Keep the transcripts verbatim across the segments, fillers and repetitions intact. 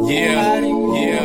Yeah, yeah,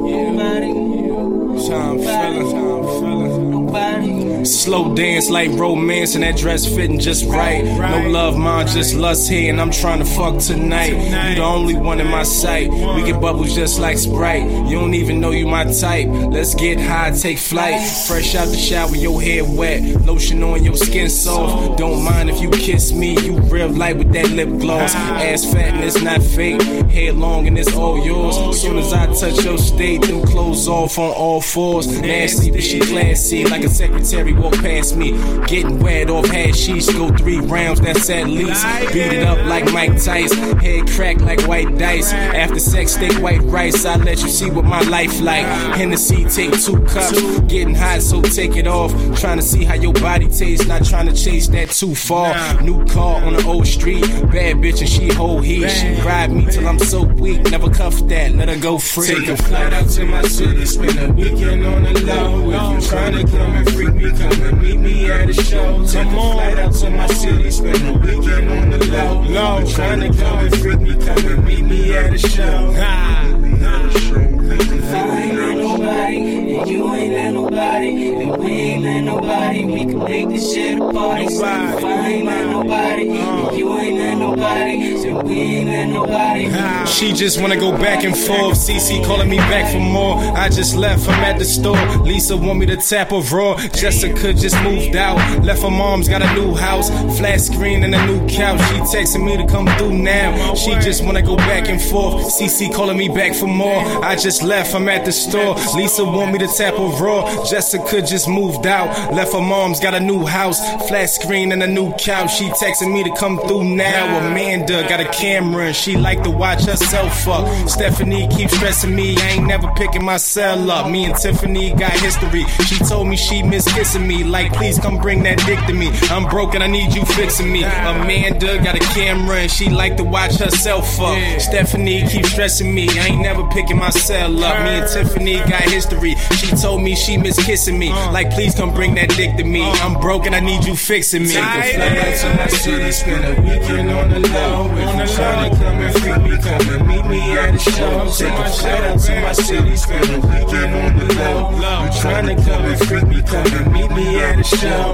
yeah. Time feeling, time feeling. Slow dance like romance and that dress fitting just right. No love, mine, just lust here, and I'm trying to fuck tonight. You the only one in my sight. We get bubbles just like Sprite. You don't even know you my type. Let's get high, take flight. Fresh out the shower, your hair wet. Lotion on your skin soft. Don't mind if you kiss me. You real light with that lip gloss. Ass fat and it's not fake. Hair long and it's all yours. Soon as I touch your state, them clothes off on all fours. Nasty, but she classy like a secretary. Walk past me, getting wet off hashish. Go three rounds, that's at least. Beat it up like Mike Tyson. Head cracked like white dice. After sex, steak, white rice. I let you see what my life like. Hennessy, take two cups. Getting hot, so take it off. Trying to see how your body tastes. Not trying to chase that too far. New car on the old street. Bad bitch and she hold heat. She ride me till I'm so weak. Never cuff that, let her go free. Take a flight out to my city. Spend a weekend on the low. If you trying to come and freak me, come and meet me at a show. Take a flight out to my city, spend a weekend on the low. Low, trying to come and freak me, come and meet me at a show. If I ain't let nobody, and you ain't let nobody, and we ain't let nobody, we can make this shit a party. If I ain't let nobody, and you ain't let nobody, and we ain't let nobody. She just wanna go back and forth. C C calling me back for more. I just left, I'm at the store. Lisa want me to tap her raw. Jessica just moved out. Left her mom's, got a new house. Flat screen and a new couch. She texting me to come through now. She just wanna go back and forth. C C calling me back for more. I just left, I'm at the store. Lisa want me to tap her raw. Jessica just moved out. Left her mom's, got a new house. Flat screen and a new couch. She texting me to come through now. Amanda got a camera and she like to watch herself fuck. Stephanie keeps stressing me. I ain't never picking my cell up. Me and Tiffany got history. She told me she miss kissing me. Like, please come bring that dick to me. I'm broken, I need you fixing me. Amanda got a camera and she like to watch herself fuck. Stephanie keeps stressing me. I ain't never picking my cell up. Me and Tiffany got history. She told me she miss kissing me. Like, please come bring that dick to me. I'm broken, I need you fixing me. Take a flight out to my city, spend a weekend on the low. If you trying to come and freak me, come and meet me at the show. Take a flight out to my city, spend a weekend on the low. You trying to come and freak me, come and meet me at the show.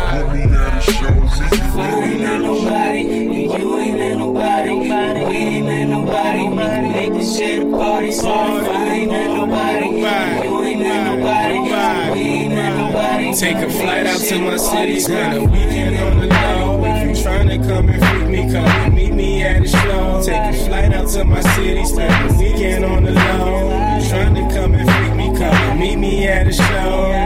If I ain't let nobody, and you ain't let nobody, and we ain't let nobody, we can make this shit a party. So if I ain't let nobody, and you ain't let nobody, and we ain't let nobody. Take a flight out to my city, spend a weekend on the low. If you trying to come and freak me, come and meet me at the show. Take a flight out to my city, spend a weekend on the low. Trying to come and freak me, come and meet me at the show.